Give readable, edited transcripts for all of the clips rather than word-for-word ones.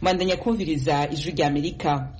Bandanya kumviriza ijwi rya Amerika.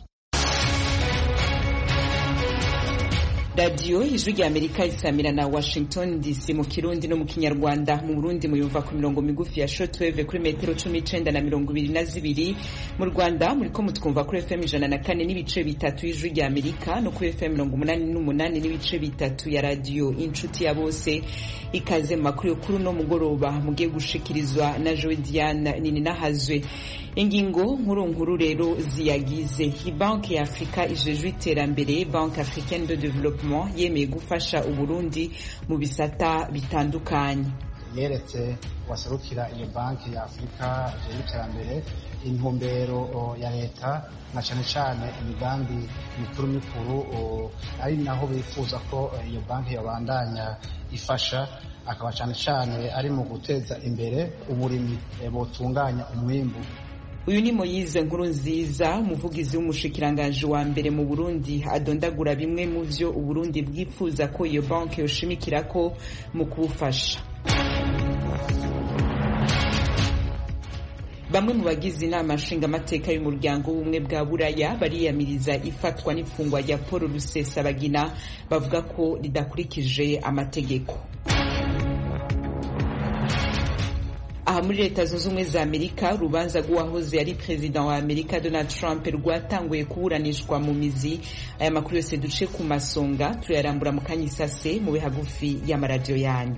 Radio ijwi rya Amerika isamira na Washington DC mu Kirundi no mu Kinyarwanda. Mu Burundi muyumva ku mirongo migufi ya shortwave kuri metero 19 na 22. Mu Rwanda muriko mutwumva kuri FM 104 n'ibice bitatu ijwi rya Amerika no kuri FM 88 n'ibice bitatu ya radio Inshuti ya Bose. Ikaze makuru kuri no mugoroba mugiye gushikirizwa na Joe Diane Nininahazwe. Ingingo nkuru rero ziyagize Banki ya Afrika ijejwe iterambere, Banque Africaine de Développement yemeye gufasha Uburundi mu bisata bitandukanye. Yeretse waserukira iyo Banki ya Afrika ijejwe iterambere intumbero ya leta na cyane imigambi mikuru ari naho bifuza ko iyo banki yabandanya ifasha, akaba cyane ari mu guteza imbere uburimi botunganya umwimbu. Uyu ni Moise Nkurunziza, umuvugizi w'umushikiranganje wa mbere mu Burundi, adondagura bimwe mu vyo Uburundi bwifuza ko iyo banki yoshimikirako mu kubufasha. Bamwe mu bagize inama nshingamateka y'umuryango w'ubumwe bwa Buraya bariyamiriza ifatwa n'ifungwa rya Paul Rusesabagina, bavuga ko ridakurikije amategeko. Aha muri Leta Zunze Ubumwe za Amerika, urubanza rw'uwahoze ari perezida wa Amerika Donald Trump rwatanguye kuburanishwa mu mizi. Aya makuru yose duce ku masonga turayarambura mu kanya isase mu bihagufi y'amaradiyo yanyu.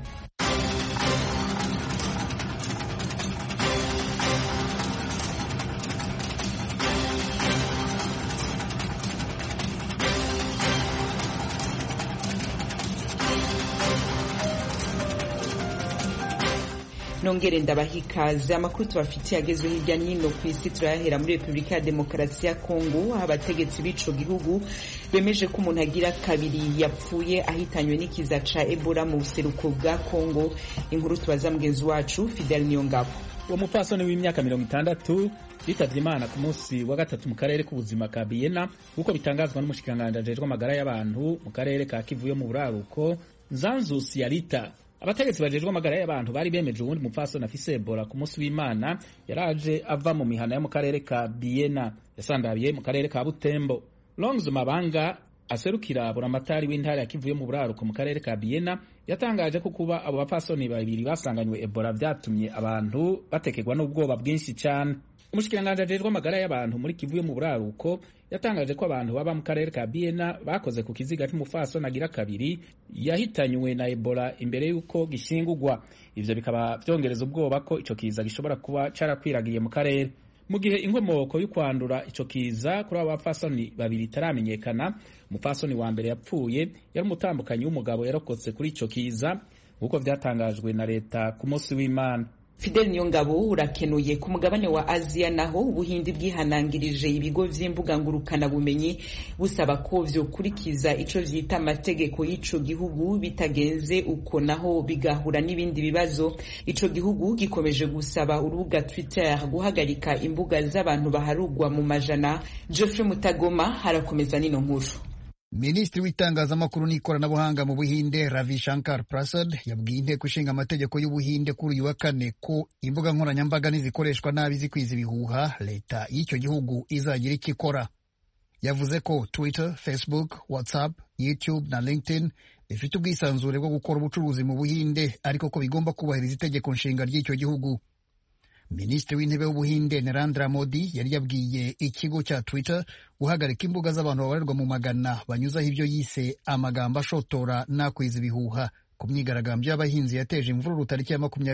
Nongere ndabahikaze. Amakuru tubafitiye agezwe hirya n'ino ku isi turayahera muri Republika ya Demokarasi ya Kongo. Abategetsi b'ico gihugu bemeje ko umuntu agira kabiri yapfuye ahitanywe n'ikiza ca Ebola mu buseruko bwa Kongo. Inkuru tubaza mugenzi wacu Fidel Niyongabo. Uwo mupfasoni w'imyaka 60 yitavye Imana ku munsi wa gatatu mu karere k'ubuzima ka Biena, uko bitangazwa n'umushikiranganje ajejwe amagara y'abantu mu karere ka Kivu yo mu buraruko, Nzanzu Sialita. Abategetsi bajejwe amagara y'abantu bari bemeje uwundi mupfasoni afise Ebola ku munsi w'Imana yaraje ava mu mihana yo mu karere ka Biena, yasandabiye mu karere ka Butembo. Longs Mabanga aserukira buramatari w'intara ya Kivu yo mu buraruko mu karere ka Biena yatangaje ko kuba abo bapfasoni babiri basanganywe Ebola vyatumye abantu batekerwa n'ubwoba bwinshi cyane. Umushikiranganje ajejwe amagara y'abantu muri Kivu yo mu buraruko yatangaje ko abantu baba mu karere ka Biena bakoze ku kiziga cy'umufasoni agira kabiri yahitanywe na Ebola imbere y'uko gishingurwa. Ivyo bikaba vyongereza ubwoba ko ico kiza gishobora kuba carakwiragiye mu karere. Mu gihe inkomoko yo kwandura ico kiza kuri abo bapfasoni babiri itaramenyekana, umupfasoni wa mbere yapfuye yari umutambukanyi w'umugabo yarokotse kuri ico kiza nk'uko vyatangajwe na leta ku munsi w'Imana. Fidel Niyongabo, urakenuye. Ku mugabane wa Aziya naho Ubuhindi bwihanangirije ibigo vy'imbuga ngurukana bumenyi busaba ko vyokurikiza ico vyita amategeko y'ico gihugu, bitagenze uko naho bigahura n'ibindi bibazo. Ico gihugu gikomeje gusaba urubuga Twitter guhagarika imbuga z'abantu baharugwa mu majana. Geoffrey Mutagoma harakomeza nino nkuru. Minisitiri w'itangazamakuru n'ikoranabuhanga mu Buhinde Ravi Shankar Prasad yabwiye inteko ishinga amategeko y'Ubuhinde kuri uyu wa kane ko imbuga nkoranyambaga nizikoreshwa nabi zikwiza ibihuha leta y'icyo gihugu izagira icyo ikora. Yavuze ko Twitter, Facebook, WhatsApp, YouTube na LinkedIn bifite ubwisanzure bwo gukora ubucuruzi mu Buhinde, ariko ko bigomba kubahiriza itegeko nshinga ry'icyo gihugu. Minisitiri w'intebe w'Ubuhinde Narendra Modi yari yabwiye ikigo cya Twitter guhagarika imbuga z'abantu babarirwa mu magana banyuzaho ibyo yise amagambo ashotora n'akwiza ibihuha ku myigaragambyo y'abahinzi yateje imvururu tariki ya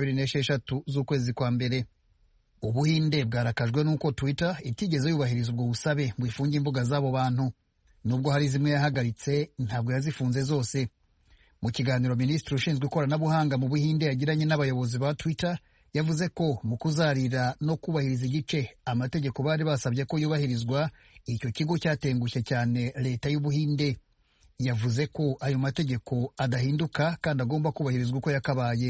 26 z'ukwezi kwa mbere. Ubuhinde bwarakajwe n'uko Twitter itigeze yubahiriza ubwo busabe ngo ifunge imbuga z'abo bantu. Nubwo hari zimwe yahagaritse, ntabwo yazifunze zose. Mu kiganiro Minisitiri ushinzwe ikoranabuhanga mu Buhinde yagiranye n'abayobozi ba Twitter, yavuze ko mu kuzarira no kubahiriza igice amategeko bari basabye ko yubahirizwa, icyo kigo cyatengushye cyane leta y'Ubuhinde. Yavuze ko ayo mategeko adahinduka kandi agomba kubahirizwa uko yakabaye.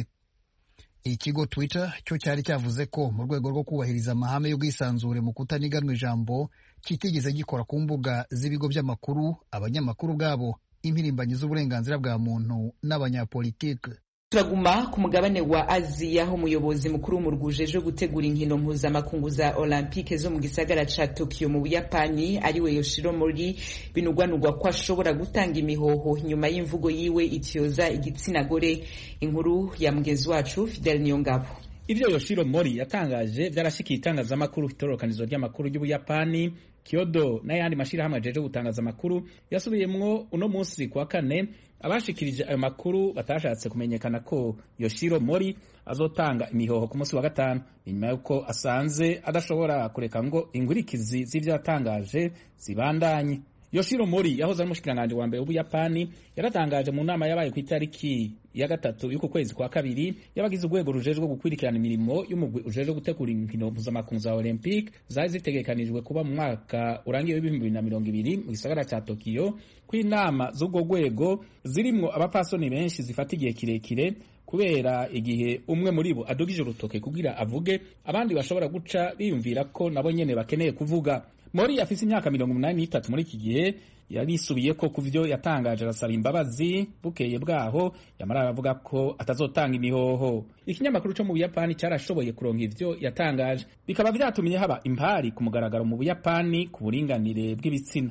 Ikigo Twitter cyo cyari cyavuze ko mu rwego rwo kubahiriza amahame y'ubwisanzure mu kutaniganwa ijambo kitigeze gikora ku mbuga z'ibigo by'amakuru, abanyamakuru bwabo, impirimbanyi z'uburenganzira bwa muntu n'abanyapolitike. Turaguma ku mugabane wa Aziya aho umuyobozi mukuru w'umurwi ujejwe gutegura inkino mpuzamakungu za Olympique zo mu gisagara ca Tokyo mu Buyapani ariwe Yoshiro Mori binugwanugwa ko ashobora gutanga imihoho nyuma y'imvugo yiwe ityoza igitsina gore. Inkuru ya mugenzi wacu Fidel Niyongabo. Ivyo Yoshiro Mori yatangaje vyarashikiye itangazamakuru itororokanizo ry'amakuru y'Ubuyapani Kyodo n'ayandi mashirahamwe ajeje gutangaza amakuru yasubiyemwo uno munsi kwa kane. Abashikirije ayo makuru batashatse kumenyekana ko Yoshiro Mori azotanga imihoho ku munsi wa gatanu inyuma yuko asanze adashobora kureka ngo ingurikizi z'ivyo yatangaje zibandanye. Yoshiro Mori yahoze ari umushikiranganje wa mbere w'Ubuyapani yaratangaje mu nama yabaye ku itariki ya gatatu y'uko kwezi kwa kabiri yabagize urwego rujejwe gukwirikirana imirimo y'umugwi ujejwe gutegura inkino mpuzamakungu za Olympique zari zitegekanijwe kuba mu mwaka urangiye w'2020 mu gisagara ca Tokyo, ko inama z'ubwo rwego zirimwo abapasoni benshi zifata igihe kirekire kubera igihe umwe muri bo adugije urutoke kugira avuge abandi bashobora guca biyumvira ko nabo nyene bakeneye kuvuga. Mori afise imyaka 83 muri iki gihe yarisubiye ko kuvyo yatangaje arasaba imbabazi bukeye bwaho yamara aravuga ko atazotanga imihoho. Ikinyamakuru cyo mu Buyapani cyarashoboye kuronka ivyo yatangaje bikaba vyatumye haba impari ku mugaragaro mu Buyapani ku buringanire bw'ibitsina.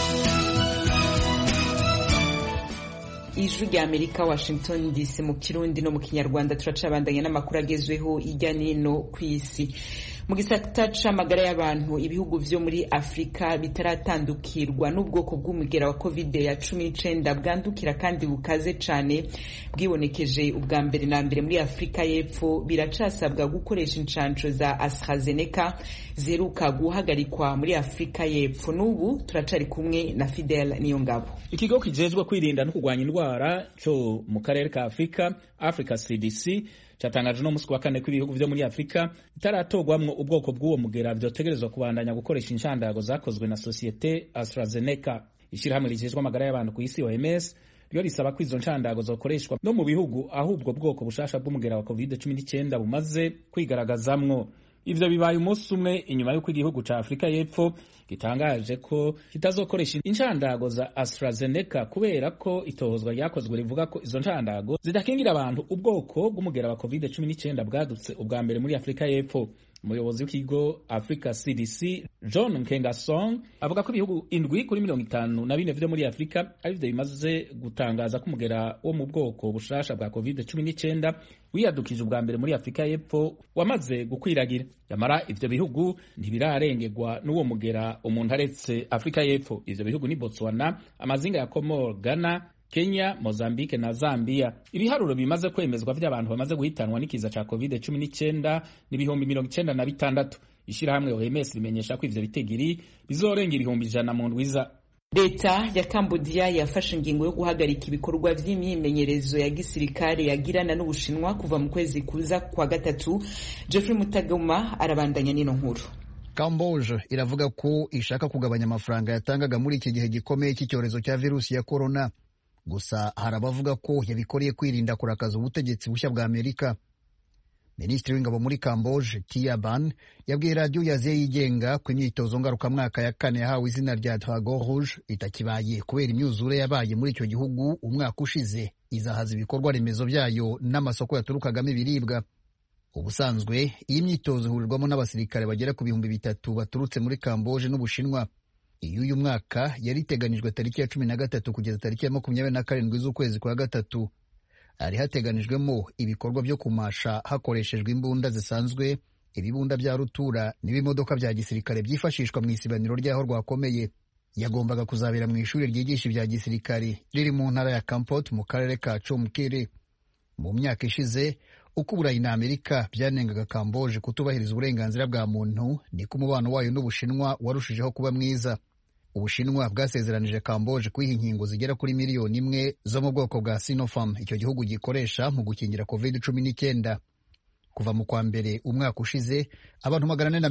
Ijwi rya Amerika, Washington DC mu Kirundi no mu Kinyarwanda. Turacabandanya n'amakuru agezweho hirya nino kw'isi. Mu gisata c'amagara y'abantu, ibihugu vyo muri Afrika bitaratandukirwa n'ubwoko bw'umugera wa COVID-19 bwandukira kandi bukaze cane bwibonekeje ubwa mbere na mbere muri Afrika y'Epfo, biracasabwa gukoresha incanco za AstraZeneca ziheruka guhagarikwa muri Afrika y'Epfo. N'ubu turacari kumwe na Fidel Niyongabo. Ikigo kijejwe kwirinda no kurwanya indwara cyo mu karere ka Africa CDC cyatangaje no musi wa kane ko ibihugu vyo muri Afrika bitaratogwamwo ubwoko bw'uwo mugera vyotegerezwa kubandanya gukoresha inshandago zakozwe na societe AstraZeneca. Ishirahamwe rijejwe amagara y'abantu ku isi OMS ryo risaba ko izo nshandago zokoreshwa no mu bihugu aho ubwo bwoko bushasha bw'umugera wa COVID-19 bumaze kwigaragazamwo. Ivyo bibaye umunsi umwe inyuma y'uko igihugu ca Afrika y'Epfo gitangaje ko kitazokoresha inshandago za AstraZeneca kubera ko itohozwa ryakozwe rivuga ko izo nshandago zidakingira abantu ubwoko bw'umugera wa COVID-19 bwadutse ubwa mbere muri Afrika y'Epfo. Umuyobozi w'ikigo Africa CDC John Nkengasong avuga ko ibihugu 7 kuri 54 vyo muri Afrika arivyo bimaze gutangaza ko umugera wo mu bwoko bushasha bwa COVID-19 wiyadukije ubwa mbere muri Afrika y'Epfo wamaze gukwiragira. Yamara ivyo bihugu ntibirarengerwa n'uwo mugera umuntu aretse Afrika y'Epfo. Ivyo bihugu ni Botswana, amazinga ya Comores, Ghana, Kenya, Mozambique na Zambia. Ibiharuro bimaze kwemezwa vy'abantu bamaze guhitanwa n'ikiza ca COVID-19 ni 96,000. Ishirahamwe OMS rimenyesha ko ivyo bitegiri bizorengera 100,000 mu ndwiza. Leta ya Cambodia yafashe ingingo yo guhagarika ibikorwa vy'imyimenyerezo ya gisirikare yagirana n'Ubushinwa kuva mu kwezi kuza kwa gatatu. Jeffrey Mutagoma arabandanya n'ino nkuru. Cambodia iravuga ko ishaka kugabanya amafaranga yatangaga muri iki gihe gikomeye cy'icyorezo cya virusi ya corona. Gusa hari abavuga ko yabikoreye kwirinda kurakaza ubutegetsi bushya bwa Amerika. Minisitiri w'ingabo muri Cambodia Tia Ban yabwiye radiyo y'Aziya yigenga ko imyitozo ngarukamwaka ya kane yahawe izina rya Dragon Rouge itakibaye kubera imyuzure yabaye muri icyo gihugu umwaka ushize izahaza ibikorwa remezo byayo n'amasoko yaturukagamo ibiribwa. Ubusanzwe iyi myitozo ihurirwamo n'abasirikare bagera ku 3,000 baturutse muri Cambodia n'Ubushinwa. Uyu mwaka yari iteganijwe tariki ya 13 kugeza tariki ya 27 z'ukwezi kwa gatatu. Ari hateganijwemo ibikorwa byo kumasha hakoreshejwe imbunda zisanzwe, ibibunda bya rutura n'ibimodoka bya gisirikare byifashishwa mu isibaniro ryaho rwakomeye. Yagombaga kuzabera mu ishuri ryigisha ibya gisirikare riri mu ntara ya Kampot mu karere ka Chomkiri. Mu myaka ishize uko Uburayi na Amerika byanengaga Cambodia kutubahiriza uburenganzira bwa muntu, niko umubano wayo n'Ubushinwa warushijeho kuba mwiza. Ubushinwa bwasezeranije Cambodia kwiha inkingo zigera kuri 1,000,000 zo mu bwoko bwa Sinopharm icyo gihugu gikoresha mu gukingira COVID-19. Kuva mu kwa mbere umwaka ushize abantu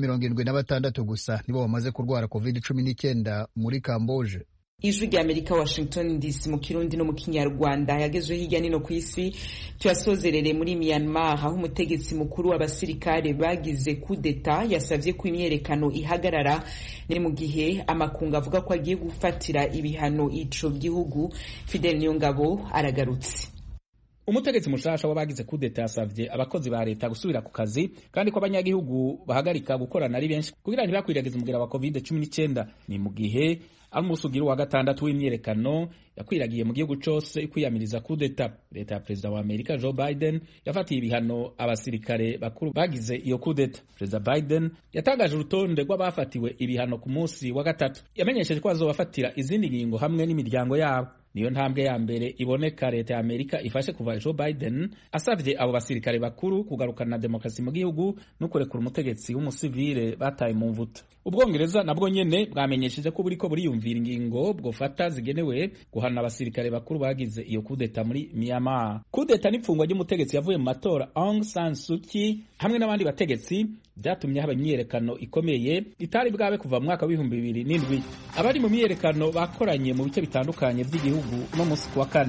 476 gusa nibo bamaze kurwara COVID-19 muri Cambodia. Ijwi rya Amerika, Washington DC mu Kirundi no mu Kinyarwanda. Yagezwe hirya nino ku isi. Tuyasozerere muri Myanmar aho umutegetsi mukuru w'abasirikare bagize kudeta yasavye ko imyerekano ihagarara ni mu gihe amakungu avuga ko agiye gufatira ibihano ico gihugu. Fidel Niyongabo aragarutse. umutegetsi mushasha w'abagize kudeta yasavye abakozi ba leta gusubira ku kazi kandi ko abanyagihugu bahagarika gukorana ari benshi kugira ntibakwiragize umugera wa COVID-19. Ni mu gihe ari umunsi ugira wa gatandatu w'imyiyerekano yakwiragiye mu gihugu cose kwiyamiriza kudeta. Leta ya perezida wa Amerika Joe Biden yafatiye ibihano abasirikare bakuru bagize iyo kudeta. Perezida Biden yatangaje urutonde rw'abafatiwe ibihano ku munsi wa gatatu. Yamenyesheje ko azobafatira izindi ngingo hamwe n'imiryango yabo. Niyo ntambwe ya mbere iboneka leta ya Amerika ifashe kuva Joe Biden asavye abo basirikare bakuru kugarukana demokrasi mu gihugu no kurekura umutegetsi w'umusivile bataye mu mvuto. Ubwongereza nabwo nyene bwamenyesheje ko buriko buriyumvira ingingo bwofata zigenewe guhana abasirikare bakuru bagize iyo kudeta muri Myanmar. Kudeta n'ipfungwa ry'umutegetsi yavuye mu matora Aung San Suu Kyi hamwe n'abandi bategetsi byatumye haba imyiyerekano ikomeye itari bwabe kuva mu mwaka w'ibihumbi 2007. Abari mu myiyerekano bakoranye mu bice bitandukanye by'igihugu no munsi wa kane.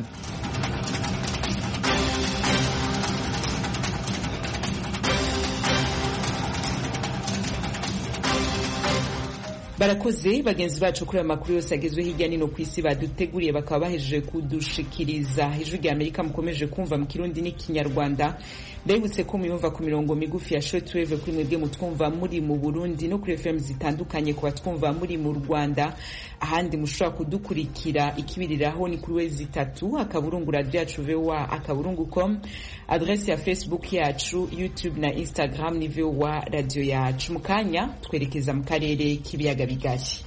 Barakoze bagenzi bacu kuri amakuru yose agezwe hirya nino ku isi baduteguriye bakaba bahejeje kudushikiriza. Ijwi rya Amerika mukomeje kumva mu Kirundi n'Ikinyarwanda. Ndabibutse ko muyumva ku mirongo migufi ya shortwave kuri mwebwe mutwumva muri mu Burundi no kuri FM zitandukanye ku batwumva muri mu Rwanda. Ahandi mushobora kudukurikira ikibiriraho ni kuri wezi 3 akaburungu radio yacu VOA akaburungu.com, adresse ya Facebook yacu, YouTube na Instagram ni VOA radio yacu. Mukanya twerekeza mu karere k'ibiyaga bigari.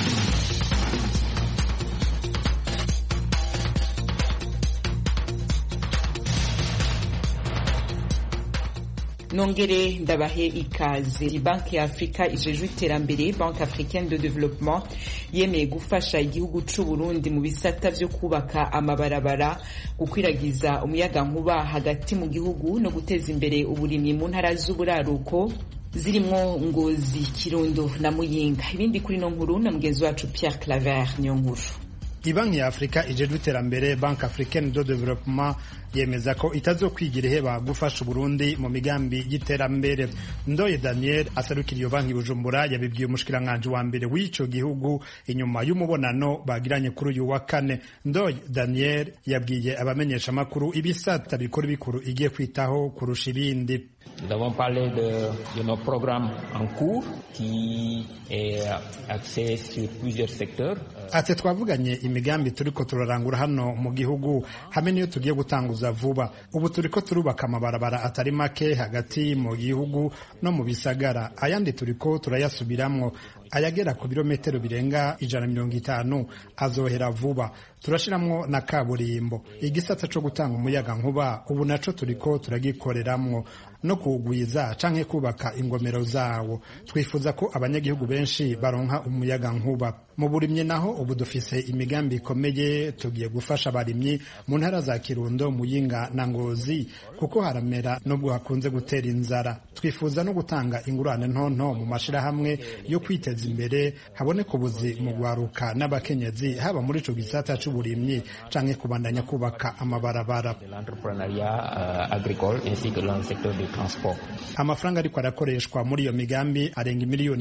Nongere ndabahe ikaze. Banki ya Afrika ijejwe iterambere, Banque Africaine de Développement, yemeye gufasha igihugu c'u Burundi mu bisata vyo kubaka amabarabara, gukwiragiza umuyaga nkuba hagati mu gihugu no guteza imbere uburimyi mu ntara z'uburaruko zirimwo Ngozi, Kirundo na Muyinga. Ibindi kuri no nkuru na mugenzi wacu Pierre Claver niyo nkuru. Banki ya Afrika ijejwe iterambere, Banque Africaine de Développement, yemeza ko itazokwigira iheba gufasha Burundi mu migambi y'iterambere. Ndoye Daniel asarukira iyo banki Bujumbura yabibwiye umushikiranganje wa mbere w'ico gihugu inyuma y'umubonano bagiranye kuri uyu wa kane. Ndoye Daniel yabwiye abamenyesha makuru ibisata bikuru igiye kwitaho kurusha ibindi. Nous avons parlé de nos programmes en cours qui est axé sur plusieurs secteurs. Ate twavuganye imigambi turiko turarangura hano mu gihugu hamwe niyo tugiye gutanguza vuba. Ubu turiko turubaka amabarabara atari make hagati mu gihugu no mu bisagara. Ayandi turiko turayasubiramwo. Ayagera ku birometero birenga 150 azohera vuba. Turashiramwo na kaburimbo. Igisata cyo gutanga umuyaga nkuba ubu naco turiko turagikoreramwo no kugwiza canke kubaka ingomero zawo. Twifuza ko abanyagihugu benshi baronka umuyaga nkuba. Mu burimye naho ubu dufise imigambi ikomeye tugiye gufasha abarimyi mu ntara za Kirundo, Muyinga na Ngozi kuko haramera nubwo hakunze gutera inzara. Twifuza no gutanga ingurane ntonto mu mashira hamwe yo kwiteza imbere haboneka ubuzi mu gwaruka n'abakenyezi haba muri ico gisata c'uburimyi canke kubandanya kubaka amabarabara. L'entrepreneuriat agricole ainsi que dans le secteur du transport. Amafaranga ariko arakoreshwa muri iyo migambi arenga miliyoni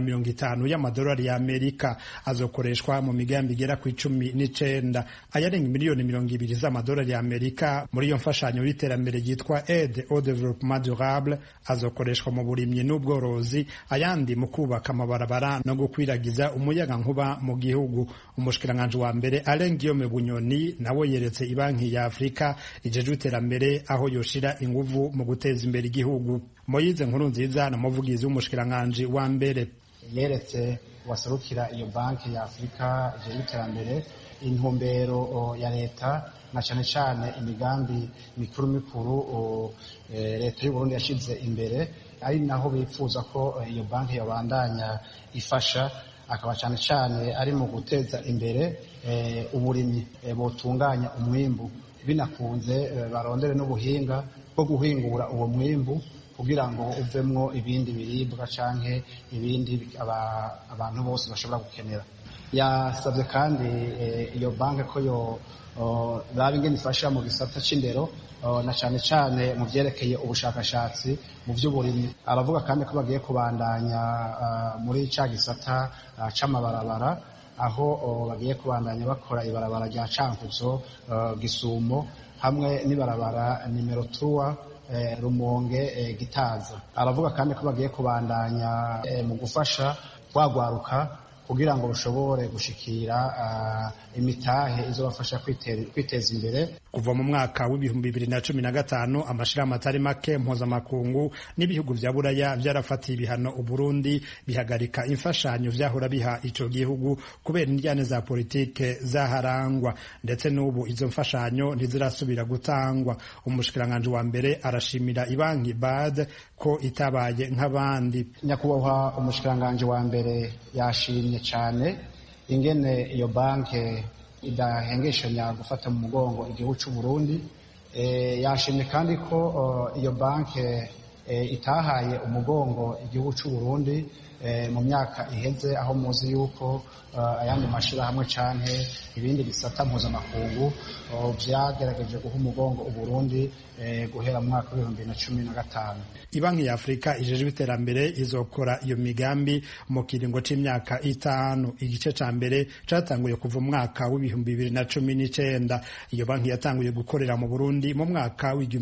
150 y'amadolari ya Amerika azokoreshwa mu migambi igera ku 19. Ayarenga miliyoni 200 z'amadolari ya Amerika muri iyo mfashanyo y'iterambere yitwa Aide au Développement Durable azokoreshwa mu burimyi n'ubworozi, ayandi mu kubaka amabarabara no gukwiragiza umuyaga nkuba mu gihugu. Umushikiranganje wa mbere Alain Guillaume Bunyoni nawe yeretse Ibanki ya Afrika ijejwe iterambere aho yoshira inguvu mu guteza imbere igihugu. Moyize Nkurunziza na muvugizi w'umushikiranganje wa mbere yeretse wasarukira iyo banki ya Afrika ijejwe iterambere intumbero ya leta na cyane imigambi mikuru leta y'u Burundi yashize imbere, ari naho bifuza ko iyo banki yabandanya ifasha, akaba cyane ari mu guteza imbere uburimyi botunganya umwimbu, binakunze barondere n'ubuhinga bwo guhingura uwo mwimbu kugira ngo uvemwo ibindi biribwa canke ibindi abantu bose bashobora gukenera. Yasabye kandi iyo banki ko yo raba ingene ifasha mu gisata c'indero na cyane mu vyerekeye ubushakashatsi mu vy'uburimyi. Aravuga kandi ko bagiye kubandanya muri ca gisata c'amabarabara aho bagiye kubandanya bakora ibarabara rya Cankuzo Gisumo hamwe n'ibarabara nimero 3 Rumonge Gitaza. Aravuga kandi ko bagiye kubandanya mu gufasha kwagwaruka kugira ngo rushobore gushikira imitahe izobafasha kwiteza imbere. Kuva mu mwaka w'ibihumbi 2015 amashirahamwe atari make mpuzamakungu n'ibihugu vya Buraya vyarafatiye ibihano Uburundi bihagarika imfashanyo vyahora biha ico gihugu kubera indyane za politike zaharangwa, ndetse n'ubu izo mfashanyo ntizirasubira gutangwa. Umushikiranganje wa mbere arashimira ibanki BAD ko itabaye nk'abandi. Nyakubahwa umushikiranganje wa mbere yashimye cyane ingene iyo banke idahengeshanya gufata mu mugongo igihugu cy'u Burundi. Yashimye kandi ko iyo banke itahaye umugongo igihugu cy'u Burundi mu myaka iheze, aho muzi yuko ayandi mashirahamwe canke ibindi bisata mpuzamakungu vyagerageje guha umugongo Uburundi guhera mu mwaka wa 2015. Ibanki ya Afrika ijejwe iterambere izokora iyo migambi mu kiringo c'imyaka 5. Igice ca mbere catanguye kuva mu mwaka wa 2019. Iyo banki yatanguye gukorera mu Burundi mu mwaka wa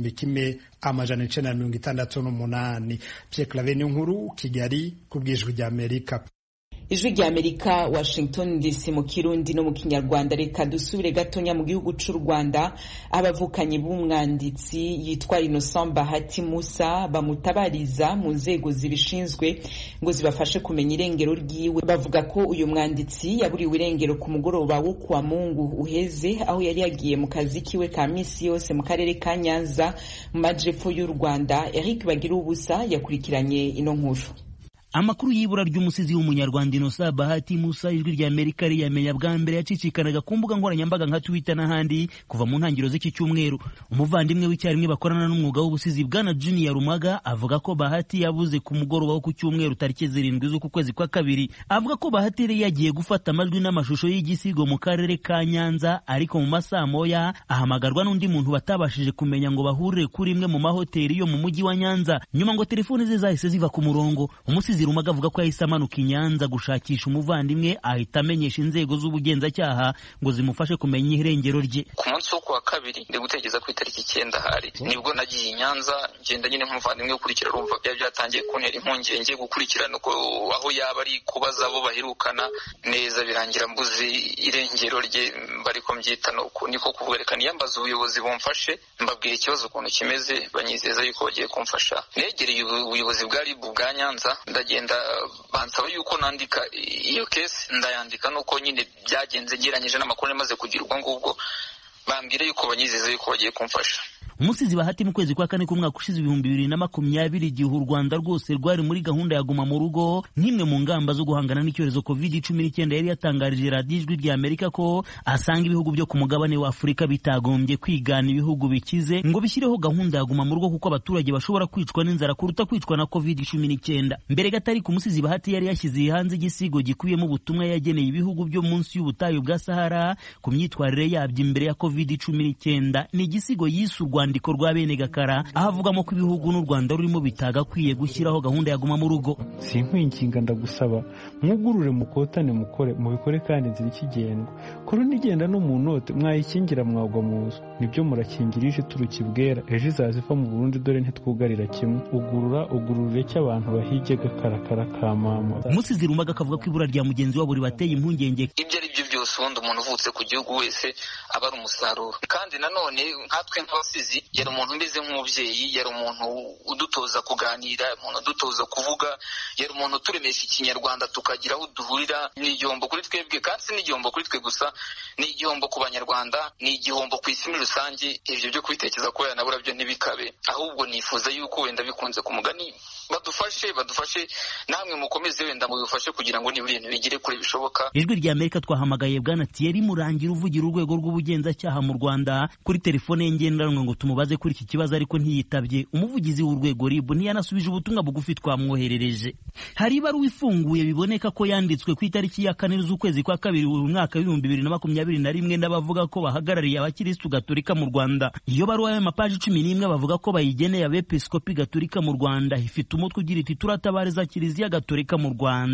1968. Pierre Claver Nkuru, Kigali, kubw'Ijwi ry'Amerika. Ijwi ry'Amerika, Washington DC mu Kirundi no mu Kinyarwanda. Reka dusubire gatonya mu gihugu c'u Rwanda. Abavukanye b'umwanditsi yitwa Innocent Bahati Musa bamutabariza mu nzego zibishinzwe ngo zibafashe kumenya irengero ryiwe. Bavuga ko uyu mwanditsi yaburiwe irengero ku mugoroba wo kuwa Mungu uheze, aho yari yagiye mu kazi kiwe ka misi yose mu karere ka Nyanza mu majepfo y'u Rwanda. Eric Bagirubusa yakurikiranye ino nkuru. Amakuru y'ibura ry'umusizi w'umunyarwanda Innocent Bahati Musa Ijwi ry'Amerika riyamenya bwa mbere yacicikanaga ku mbuga nkoranyambaga nka Twitter n'ahandi kuva mu ntangiriro z'iki cyumweru. Umuvandimwe w'icyarimwe bakorana n'umwuga w'ubusizi Bwana Junior Rumaga avuga ko Bahati yabuze ku mugoroba wo ku cyumweru tariki 7 z'uku kwezi kwa kabiri. Avuga ko Bahati yari yagiye gufata amajwi n'amashusho y'igisigo mu karere ka Nyanza, ariko mu masaha moya ahamagarwa n'undi muntu batabashije kumenya ngo bahurire kuri imwe mu mahoteli yo mu mujyi wa Nyanza. Nyuma ngo telefone ze zahise ziva ku murongo. Umusizi Rumaga avuga ko yahise amanuka i Nyanza gushakisha umuvandimwe, ahita amenyesha inzego z'ubugenzacyaha ngo zimufashe kumenya irengero rye. Ku munsi wo kuwa kabiri ndi gutegereza ku itariki 9 hari nibwo nagiye i Nyanza ngenda nyine nk'umuvandimwe gukurikira, urumva byatangiye kuntera impungenge gukurikirana uko aho yaba ari kubaza abo baherukana neza, birangira mbuze irengero rye. Bariko mbyita niko kuvuga reka niyambaza ubuyobozi bumfashe mbabwira ikibazo ukuntu kimeze, banyizeza yuko bagiye kumfasha. Negereye ubuyobozi bwari bwa Nyanza, ndagenda bansaba yuko nandika iyo case, ndayandika nuko nyine byagenze geranyije n'amakuru maze kugira ubwo ngubwo, bambwira yuko banyizeza yuko bagiye kumfasha. Umusizi Bahati mu kwezi kwa kane k'umwaka ushize 2020 igihe u Rwanda rwose rwari muri gahunda ya guma mu rugo nk'imwe mu ngamba zo guhangana n'icyorezo COVID-19, yari yatangarije radiyo Ijwi ry'Amerika ko asanga ibihugu byo ku mugabane wa Afurika bitagombye kwigana ibihugu bikize ngo bishyireho gahunda ya guma mu rugo kuko abaturage bashobora kwicwa n'inzara kuruta kwicwa na COVID-19. Mbere gatari ku Umusizi Bahati yari yashyize hanze igisigo gikubiyemo ubutumwa yageneye ibihugu byo munsi y'ubutayu bwa Sahara ku myitwarire yabyo imbere ya COVID-19. Ni igisigo yise urwandiko rwa bene Gakara, ahavugamo ko ibihugu n'u Rwanda rurimo bitagakwiye gushyiraho gahunda ya guma mu rugo. Sinkwinginga ndagusaba mwugurure mukotane mukore mubikore kandi nzira ikigendwa korona igenda no mu note mwayikingira mwagwa muzo nibyo murakingirije turukibwera ejo izaziva mu Burundi dore ntitwugarira kimwe ugurure cy'abantu bahige Gakarakara ka mama. Umusizi Rumaga akavuga ko ibura rya mugenzi wabo ribateye impungenge. Ibyo ari byo byose ubundi umuntu uvutse ku gihugu wese aba ari umusaruro, kandi nanone nkatwe nk'abasizi yari umuntu umeze nk'umubyeyi, yari umuntu udutoza kuganira, umuntu udutoza kuvuga, yari umuntu uturemesha ikinyarwanda tukagira aho duhurira. Ni igihombo kuri twebwe, kandi si n'igihombo kuri twe gusa, ni igihombo ku banyarwanda, ni igihombo ku isi muri rusange. Ibyo byo kwitekereza ko yanabura byo ntibikabe, ahubwo nifuza yuko wenda bikunze ku mugani badufashe namwe mukomeze wenda mubifashe kugira ngo niburi ibintu bigire kure bishoboka. Ijwi ry'Amerika twahamagaye Bwana Thierry Murangira uvugira urwego rw'ubugenzacyaha mu Rwanda kuri telefone ye ngendanwa ngo tumubaze kuri iki kibazo, ariko ntiyitabye. Umuvugizi w'urwego RIB ntiyanasubije ubutumwa bugufi twamwoherereje. Hari ibaruwa ifunguye biboneka ko yanditswe ku itariki ya 4 z'ukwezi kwa kabiri mu mwaka wa 2021 n'abavuga ko bahagarariye abakirisitu Gatolika mu Rwanda. Iyo baruwa y'amapaji 11 bavuga ko bayigeneye abepiskopi Gatolika mu Rwanda ifite umutwe ugira iti turatabariza Kiliziya Gatolika mu Rwanda.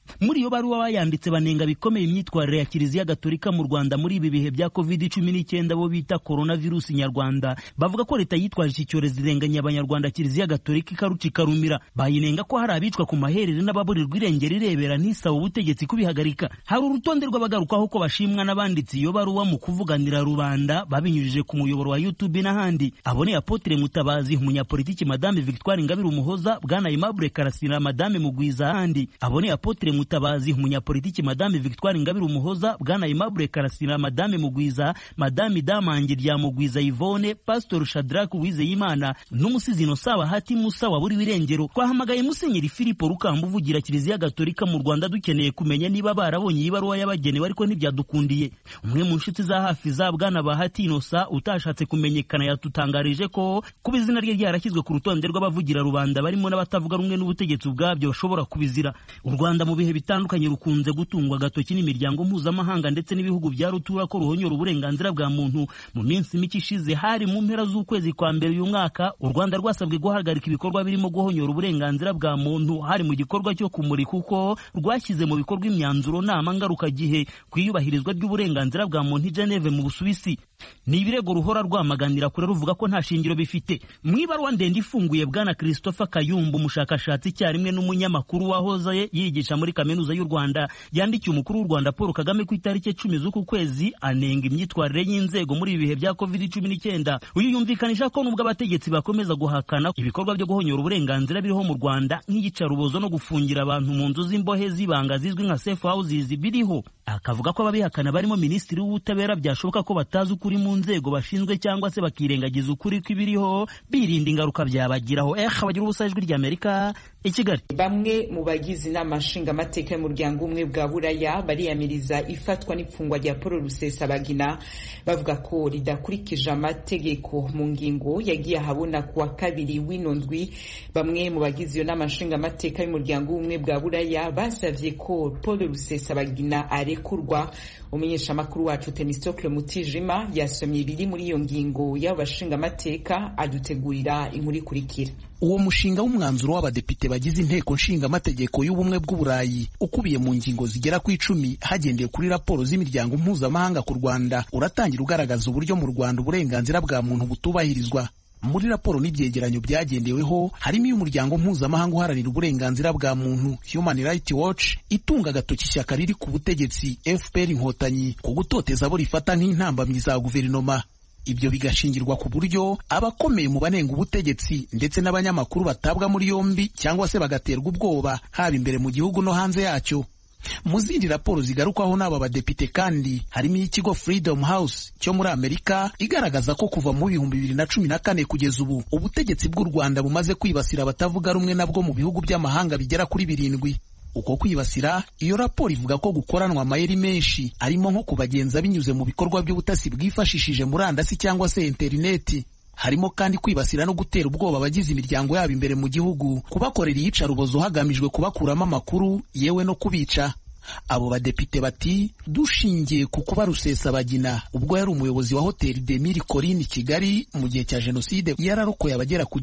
Muri iyo baruwa bayanditse banenga bikomeye imyitwarire ya Kiliziya Gatolika mu Rwanda muri ibi bihe bya COVID-19 bo bita coronavirus nyarwanda. Bavuga ko leta yitwaje iki cyorezo irenganya abanyarwanda, Kiliziya Gatolika ikaruca ikarumira. Bayinenga ko hari abicwa ku maherere n'ababurirwa irengero irebera ntisaba ubutegetsi kubihagarika. Hari urutonde rw'abagarukaho ko bashimwa n'abanditsi iyo baruwa mu kuvuganira rubanda babinyujije ku muyoboro wa YouTube n'ahandi. Abo ni Apotre Mutabazi, umunyapolitiki, Madame Victoire Ingabire Umuhoza, Bwana Aimable Karasira, Madame Mugwiza ahandi. Abo ni Apotre Mutabazi, umunyapolitiki, Madame Victoire Ingabire Umuhoza, Bwana Aimable Karasira, Madame Mugwiza, Madame Damangi rya Mugwiza Yvonne, Pastor Shadrack Uwizeyimana n'umusizi Innocent Bahati Musa waburiwe irengero. Twahamagaye Musenyeri Philippe Rukamba uvugira Kiliziya Gatolika mu Rwanda dukeneye kumenya niba barabonye iyi baruwa y'abagenewe, ariko ntibyadukundiye. Umwe mu nshuti za hafi za Bwana Bahati Innocent utashatse kumenyekana yatutangarije ko kuba izina rye ryarashyizwe ku rutonde rw'abavugira rubanda barimo n'abatavuga rumwe n'ubutegetsi ubwabyo bashobora kubizira. U Rwanda mu bihe bitandukanye rukunze gutungwa agatoki n'imiryango mpuzamahanga ndetse n'ibihugu bya rutura ko ruhonyora uburenganzira bwa muntu. Mu minsi mike ishize, hari mu mpera z'ukwezi kwa mbere uyu mwaka, u Rwanda rwasabwe guhagarika ibikorwa birimo guhonyora uburenganzira bwa muntu, hari mu gikorwa cyo kumurika uko rwashyize mu bikorwa imyanzuro nama ngarukagihe ku iyubahirizwa ry'uburenganzira bwa muntu i Geneve mu Busuwisi. Ni ibirego ruhora rwamaganira kure ruvuga ko nta shingiro bifite. Mu ibaruwa ndende ifunguye, Bwana Christopher Kayumba, umushakashatsi icyarimwe n'umunyamakuru wahoze yigisha muri kaminuza y'u Rwanda, yandikiye umukuru w'u Rwanda Paul Kagame ku itariki 10 z'uku kwezi anenga imyitwarire y'inzego muri ibi bihe bya COVID-19. Uyu yumvikanisha ko nubwo abategetsi bakomeza guhakana ibikorwa byo guhonyora uburenganzira biriho mu Rwanda nk'iyicarubozo no gufungira abantu mu nzu z'imbohe z'ibanga zizwi nka safe houses biriho. Akavuga ko ababihakana barimo Minisitiri w'Ubutabera byashoboka ko batazi ukuri mu nzego bashinzwe cyangwa se bakirengagiza ukuri kw'ibiriho birinda ingaruka byabagiraho. Bagira ubusa Ijwi ry'Amerika i Kigali. Bamwe mu bagize inama nshingamateka y'umuryango umwe bwa Buraya bariyamiriza ifatwa n'ipfungwa rya Paul Rusesabagina, bavuga ko ridakurikije amategeko. Mu ngingo yagiye ahabona kuwa 2 w'ino ndwi, bamwe mu bagize iyo nama nshingamateka y'umuryango umwe bwa Buraya basavye ko Paul Rusesabagina arekurwa. Umunyeshamakuru wacu Temistocle Mutijima yasomye ibiri muri iyo ngingo y'abashingamateka, adutegurira inkuru ikurikira. Uwo mushinga w'umwanzuro w'abadepite bagize inteko nshingamategeko y'ubumwe bw'Uburayi ukubiye mu ngingo zigera ku 10 hagendeye kuri raporo z'imiryango mpuzamahanga ku Rwanda uratangira ugaragaza uburyo mu Rwanda uburenganzira bwa muntu butubahirizwa. Muri raporo n'ibyegeranyo byagendeweho harimo y'umuryango mpuzamahanga uharanira uburenganzira bwa muntu Human Rights Watch itunga agatoki ishyaka riri ku butegetsi FPR Inkotanyi ku gutoteza abo rifata nk'intambamyi za guverinoma. Ibyo bigashingirwa ku buryo abakomeye mu banenga ubutegetsi ndetse n'abanyamakuru batabwa muri yombi cyangwa se bagaterwa ubwoba haba imbere mu gihugu no hanze yacyo. Mu zindi raporo zigarukwaho n'aba badepite kandi harimo ikigo Freedom House cyo muri Amerika igaragaza ko kuva mu 2014 kugeza ubu ubutegetsi bw'u Rwanda bumaze kwibasira abatavuga rumwe nabwo mu bihugu by'amahanga bigera kuri 7. Uko kwibasira, iyo raporo ivuga ko gukoranwa amayeri menshi arimo nko kubagenza binyuze mu bikorwa by'ubutasi bwifashishije murandasi cyangwa se interineti. Harimo kandi kwibasira no gutera ubwoba abagize imiryango yabo imbere mu gihugu, kubakorera iyicarubozo hagamijwe kubakuramo amakuru yewe no kubica. Abo badepite bati dushingiye ku kuba Rusesabagina ubwo yari umuyobozi wa hoteli Demiri Corinne Kigali mu gihe cya jenoside yararokoye abagera ku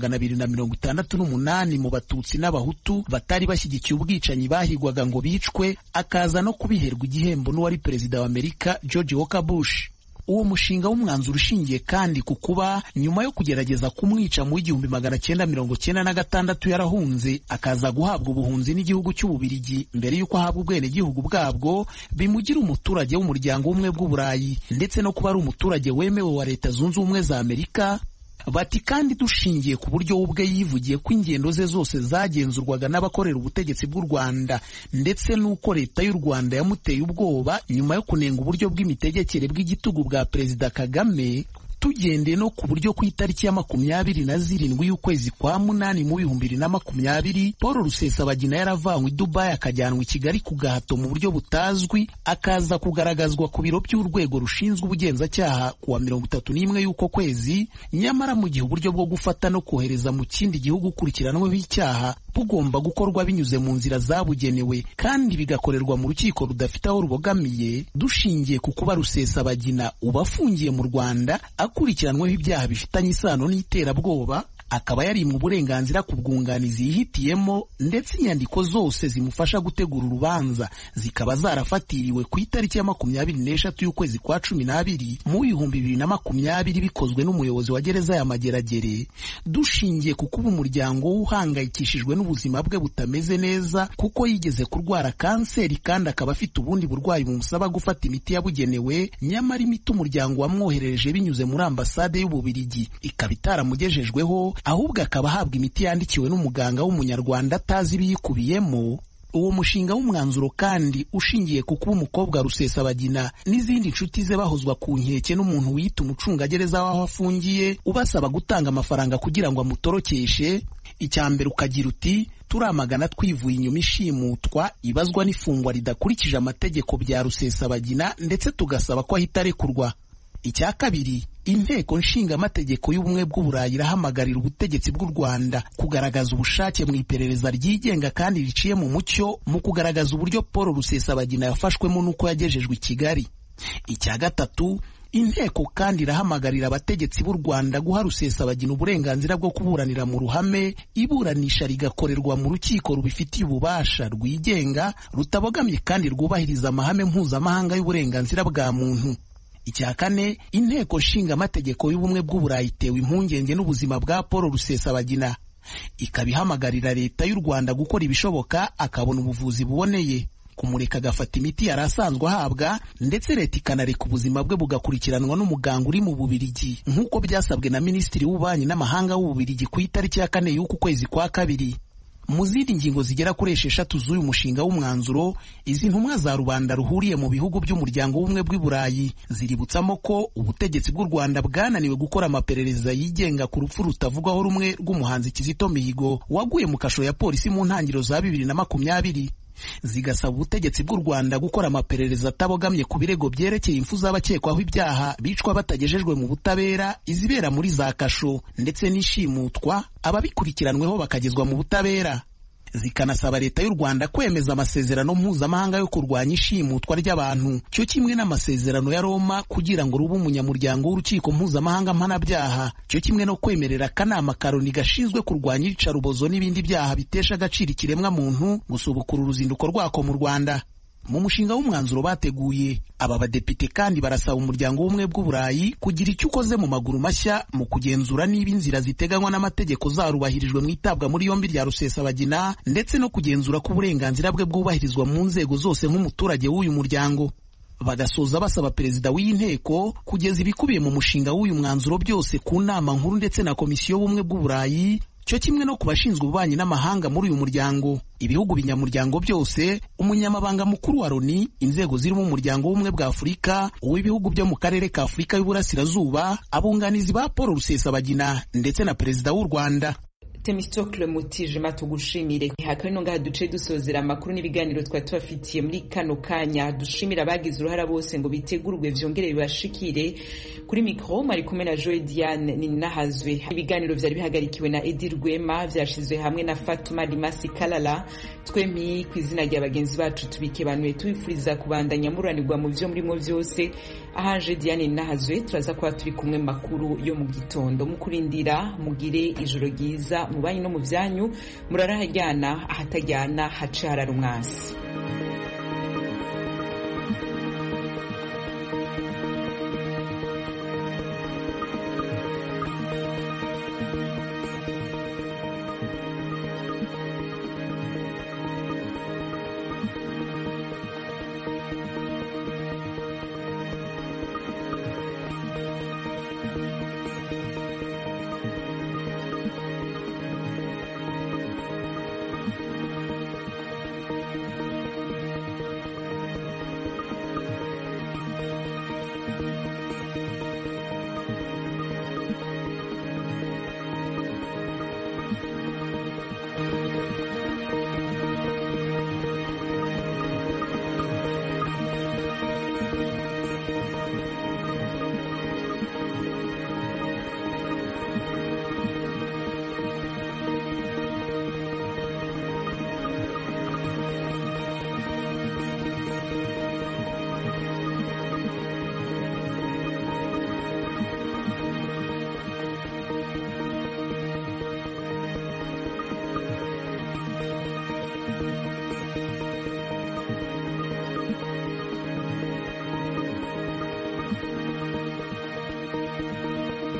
268 mu Batutsi n'Abahutu batari bashyigikiye ubwicanyi bahigwaga ngo bicwe, akaza no kubiherwa igihembo n'uwari perezida wa Amerika George Walker Bush. Uwo mushinga w'umwanzuro ushingiye kandi ku kuba nyuma yo kugerageza kumwica mu 1996 yarahunze akaza guhabwa ubuhunzi n'igihugu cy'Ububirigi mbere y'uko ahabwa ubwenegihugu bwabwo bimugira umuturage w'umuryango umwe bw'Uburayi ndetse no kuba ari umuturage wemewe wa Leta Zunze Ubumwe za Amerika. Bati kandi dushingiye ku buryo ubwe yivugiye ko ingendo ze zose zagenzurwaga n'abakorera ubutegetsi bw'u Rwanda ndetse n'uko Leta y'u Rwanda yamuteye ubwoba nyuma yo kunenga uburyo bw'imitegekere bw'igitugu bwa Perezida Kagame, tugendeye no ku buryo ku itariki ya 27 y'ukwezi kwa 8 mu 2020 Paul Rusesabagina yaravanywe i Dubai akajyanwa i Kigali ku gahato mu buryo butazwi, akaza kugaragazwa ku biro by'urwego rushinzwe ubugenzacyaha kuwa 31 y'uko kwezi, nyamara mu gihe uburyo bwo gufata no kohereza mu kindi gihugu ukurikiranweho icyaha bugomba gukorwa binyuze mu nzira zabugenewe kandi bigakorerwa mu rukiko rudafite aho rubogamiye. Dushingiye ku kuba Rusesabagina ubafungiye mu Rwanda akurikiranweho ibyaha bifitanye isano n'iterabwoba, akaba yari mu burenganzira ku bwunganizi yihitiyemo, ndetse inyandiko zose zimufasha gutegura urubanza zikaba zarafatiriwe ku itariki ya 26 y'ukwezi kwa 12 mu 2020 bikozwe n'umuyobozi wa gereza ya Mageragere. Dushingiye ku kuba umuryango uhangayikishijwe n'ubuzima bwe butameze neza kuko yigeze kurwara kanseri kandi akaba afite ubundi burwayi bumusaba gufata imiti yabugenewe, nyamara imiti umuryango wamwoherereje binyuze muri ambasade y'Ububiligi ikaba itaramugejejweho, ahubwo akaba ahabwa imiti yandikiwe n'umuganga w'umunyarwanda atazi ibiyikubiyemo. Uwo mushinga w'umwanzuro kandi ushingiye ku kuba umukobwa Rusesabagina n'izindi nshuti ze bahozwa ku nkeke n'umuntu wiyita umucungagereza w'aho afungiye ubasaba gutanga amafaranga kugira ngo amutorokeshe. Icya mbere ukagira uti turamagana twivuye inyuma ishimutwa, ibazwa n'ifungwa ridakurikije amategeko bya Rusesabagina, ndetse tugasaba ko ahita arekurwa. Icya kabiri, inteko nshingamategeko y'ubumwe bw'Uburayi irahamagarira ubutegetsi bw'u Rwanda kugaragaza ubushake mu iperereza ryigenga kandi riciye mu mucyo mu kugaragaza uburyo Paul Rusesabagina yafashwemo n'uko yagejejwe i Kigali. Icya gatatu, inteko kandi irahamagarira abategetsi b'u Rwanda guha Rusesabagina uburenganzira bwo kuburanira mu ruhame, iburanisha rigakorerwa mu rukiko rubifitiye ububasha rwigenga, rutabogamye kandi rwubahiriza amahame mpuzamahanga y'uburenganzira bwa muntu. Icya kane, inteko nshingamategeko y'ubumwe bw'Uburayi itewe impungenge n'ubuzima bwa Paul Rusesabagina, ikaba ihamagarira leta y'u Rwanda gukora ibishoboka akabona ubuvuzi buboneye, kumureka agafata imiti yari asanzwe ahabwa, ndetse leta ikanareka ubuzima bwe bugakurikiranwa n'umuganga uri mu Bubiligi nk'uko byasabwe na Minisitiri w'Ububanyi n'Amahanga w'Ububiligi ku itariki ya 4 y'uku kwezi kwa 2. Mu zindi ngingo zigera kuri 6 z'uyu mushinga w'umwanzuro, izi ntumwa za rubanda ruhuriye mu bihugu by'umuryango w'ubumwe bw'Iburayi ziributsamo ko ubutegetsi bw'u Rwanda bwananiwe gukora amaperereza yigenga ku rupfu rutavugwaho rumwe rw'umuhanzi Kizito Mihigo waguye mu kasho ya polisi mu ntangiriro za 2020. Zigasaba ubutegetsi bw'u Rwanda gukora amaperereza atabogamye ku birego byerekeye impfu z'abakekwaho ibyaha bicwa batagejejwe mu butabera, izibera muri za kasho, ndetse n'ishimutwa ababikurikiranweho bakagezwa mu butabera. Zikanasaba leta y'u Rwanda kwemeza amasezerano mpuzamahanga yo kurwanya ishimutwa ry'abantu, cyo kimwe n'amasezerano ya Roma kugira ngo rube umunyamuryango w'urukiko mpuzamahanga mpanabyaha, cyo kimwe no kwemerera akanama Karoni gashinzwe kurwanya iyicarubozo n'ibindi byaha bitesha agaciro ikiremwa muntu gusubukura uruzinduko rwako mu Rwanda. Mu mushinga w'umwanzuro bateguye, aba badepite kandi barasaba umuryango w'ubumwe bw'Uburayi kugira icyo ukoze mu maguru mashya mu kugenzura niba inzira ziteganywa n'amategeko zarubahirijwe mu itabwa muri yombi rya Rusesabagina, ndetse no kugenzura ko uburenganzira bwe bwubahirizwa mu nzego zose nk'umuturage w'uyu muryango. Bagasoza basaba perezida w'iyi nteko kugeza ibikubiye mu mushinga w'uyu mwanzuro byose ku nama nkuru ndetse na komisiyo y'ubumwe bw'Uburayi, cyo kimwe no kubashinzwe ububanyi n'amahanga muri uyu muryango, ibihugu binyamuryango byose, umunyamabanga mukuru wa Loni, inzego zirimo umuryango w'ubumwe bwa Afurika, uw'ibihugu byo mu karere ka Afurika y'Uburasirazuba, abunganizi ba Paul Rusesabagina ndetse na perezida w'u Rwanda. Temistokle Mutijima tugushimire. Hakano ngaha duce dusozera amakuru n'ibiganiro twari tubafitiye muri kano kanya. Dushimira abagize uruhara bose ngo bitegurwe vyongere bibashikire. Kuri mikro mari kumwe na Joy Diane Ninahazwe. Ibiganiro vyari bihagarikiwe na Edi Rwema, vyashizwe hamwe na Fatuma Limasi Kalala. Twembi kw'izina rya bagenzi bacu tubikebanuye tubifuriza kubandanya muranirwa mu vyo murimo vyose. Ahanje Diane Ninahazwe turaza kuba turi kumwe makuru yo mu gitondo. Mukurindira mugire ijoro ryiza mubanyi no mu byanyu, murarahajyana ahatajyana hace harara umwasi.